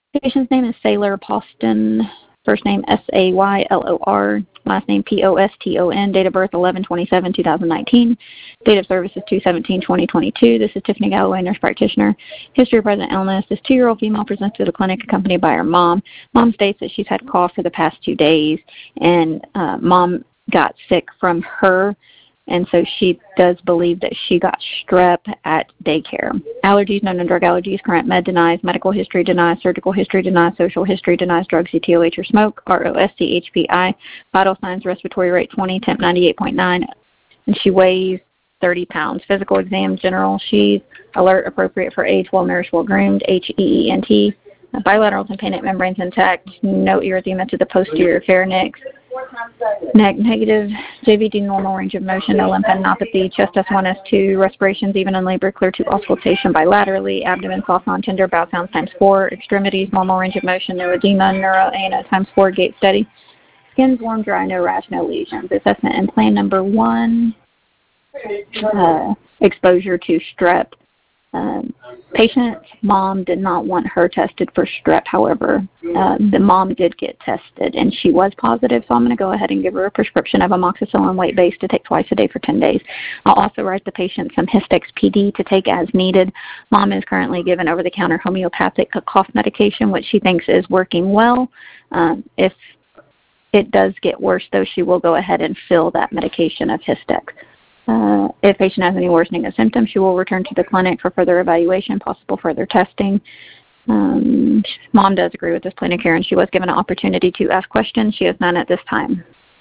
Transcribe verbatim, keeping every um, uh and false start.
Patient's name is Saylor Poston. First name S A Y L O R. Last name P O S T O N. Date of birth eleven twenty-seven two thousand nineteen. Date of service is two seventeen twenty twenty-two. This is Tiffany Galloway, nurse practitioner. History of present illness. This two-year-old female presents to the clinic accompanied by her mom. Mom states that she's had cough for the past two days, and uh, mom got sick from her. And so she does believe that she got strep at daycare. Allergies, known drug allergies, current med denies, medical history denies, surgical history denies, social history denies, drugs, C T O H or smoke, R O S C, H P I, vital signs, respiratory rate twenty, temp ninety-eight point nine, and she weighs thirty pounds. Physical exam, general, she's alert, appropriate for age, well nourished, well groomed, H E E N T, bilateral tympanic membranes intact, no erythema to the posterior pharynx. Neck negative, J V D normal range of motion, no lymphadenopathy, chest S one, S two, respirations even in labor, clear to auscultation bilaterally, abdomen soft non-tender, bowel sounds times four, extremities normal range of motion, no edema, neuro A N O times four, gait steady, skin's warm, dry, no rash, no lesions. Assessment and plan number one, uh, exposure to strep. Um, patient's mom did not want her tested for strep. However, uh, the mom did get tested, and she was positive, so I'm going to go ahead and give her a prescription of amoxicillin weight-based to take twice a day for ten days. I'll also write the patient some Histex P D to take as needed. Mom is currently given over-the-counter homeopathic cough medication, which she thinks is working well. Um, if it does get worse, though, she will go ahead and fill that medication of Histex. Uh, if patient has any worsening of symptoms, she will return to the clinic for further evaluation, possible further testing. Um, mom does agree with this plan of care, and she was given an opportunity to ask questions. She has none at this time.